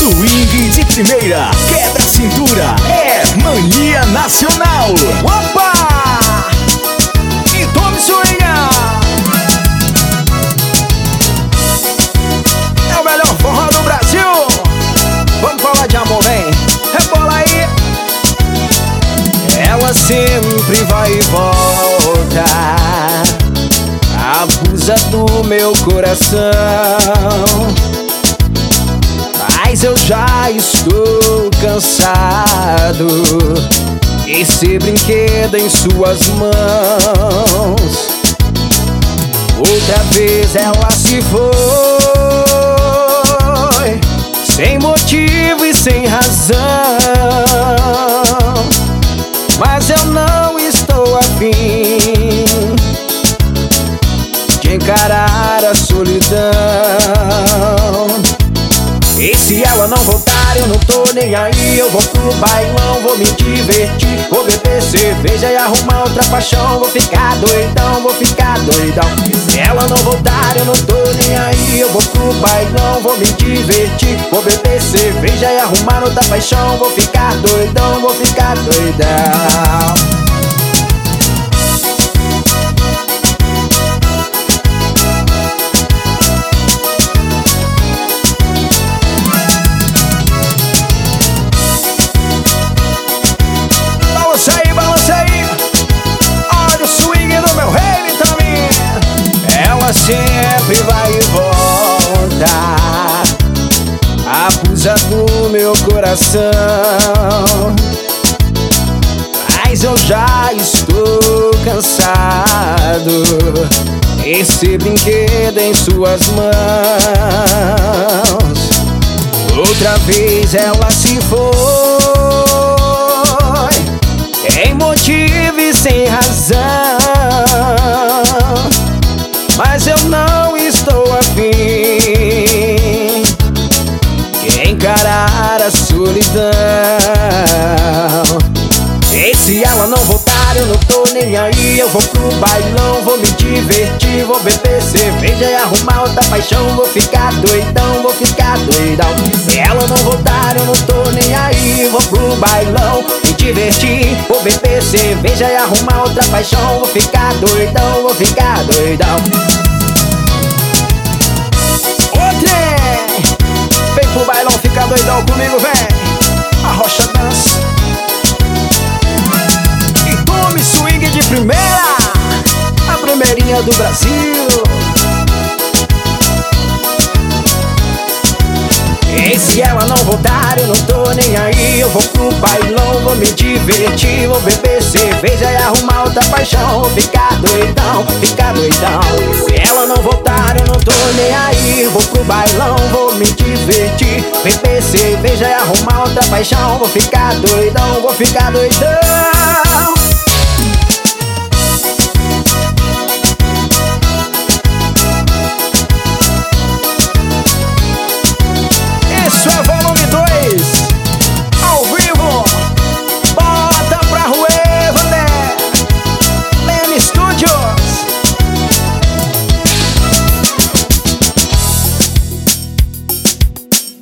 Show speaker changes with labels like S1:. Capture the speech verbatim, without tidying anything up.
S1: Swing de primeira, quebra a cintura, é mania nacional. Opa! E tome swing! É o melhor forró do Brasil. Vamos falar de amor, vem. Rebola aí. Ela sempre vai e volta, abusa do meu coração, mas eu já estou cansado. Esse brinquedo em suas mãos. Outra vez ela se foi, sem motivo e sem razão, mas eu não estou afim de encarar a solidão. E se ela não voltar, eu não tô nem aí. Eu vou pro bailão, vou me divertir, vou beber cerveja e arrumar outra paixão. Vou ficar doidão, vou ficar doidão. Se ela não voltar, eu não tô nem aí. Eu vou pro bailão, vou me divertir, vou beber cerveja e arrumar outra paixão. Vou ficar doidão, vou ficar doidão. Sempre vai e volta, abusa do meu coração, mas eu já estou cansado. Esse brinquedo em suas mãos. Outra vez ela se foi, sem motivo e sem razão, mas eu não estou afim de encarar a solidão. E se ela não voltar, eu não tô nem aí. Eu vou pro bailão, vou me divertir, vou beber cerveja e arrumar outra paixão. Vou ficar doidão, vou ficar doidão. Se ela não voltar, eu não tô nem aí. Vou pro bailão, me divertir, vou beber cerveja e arrumar outra paixão. Vou ficar doidão, vou ficar doidão. Vem pro bailão, fica doidão comigo, vem. A rocha dança e tome swing de primeira, a primeirinha do Brasil. E se ela não voltar, eu não tô nem aí. Eu vou pro bailão, vou me divertir, vou beber cerveja e arrumar outra paixão. Vou ficar doidão, ficar doidão. Se ela não voltar, eu não tô nem aí. Eu vou pro bailão, vou me divertir, beber cerveja e arrumar outra paixão. Vou ficar doidão, vou ficar doidão.